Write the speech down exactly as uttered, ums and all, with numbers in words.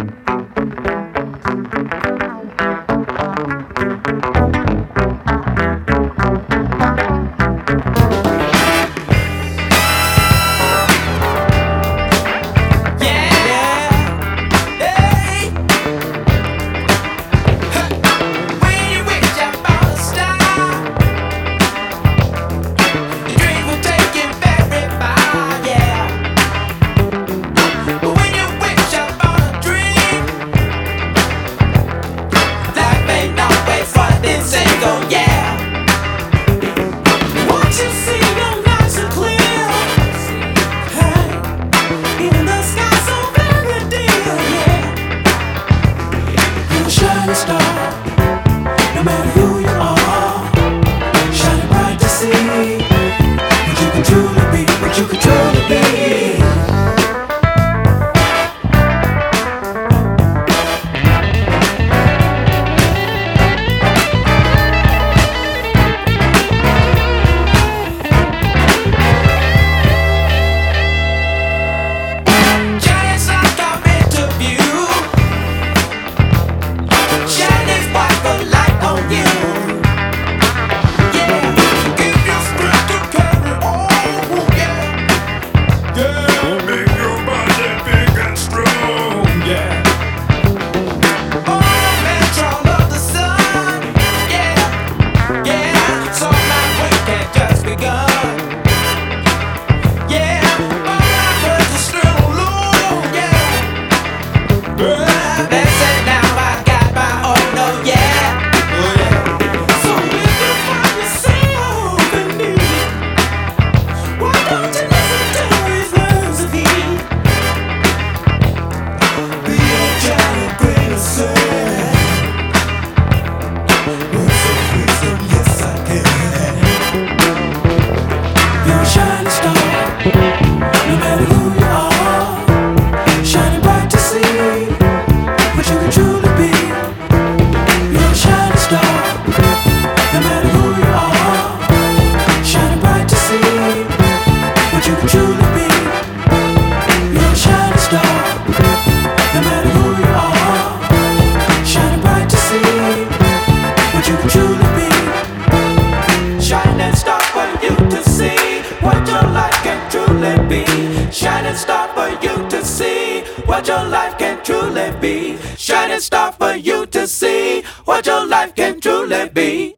No matter who you are, shining bright to see what you can truly be, what you can truly be. Giants are coming to view. Shining sparkle light on you. Yeah, give your strength to carry on. Yeah, yeah, make your body big and strong. Yeah, oh, control of the sun. Yeah, yeah, so my work had just begun. Yeah, all I heard was still low. Yeah, yeah, that's it now. I got my own. Oh yeah, oh yeah. So if you find yourself in need, why don't you listen to his words of heat? Be a giant grain of sand. Words of wisdom, yes I can. You're a shining star. No matter who you are, shining bright to see what you can truly be. You're a shining star. No matter who you are, shining bright to see what you can truly be. You're a shining star. No matter who you are, shining bright to see what you can truly be. Shining star for you to see what your life can truly be. Shining star for you to see what your life can truly be. Shining star for you to see what your life can truly be.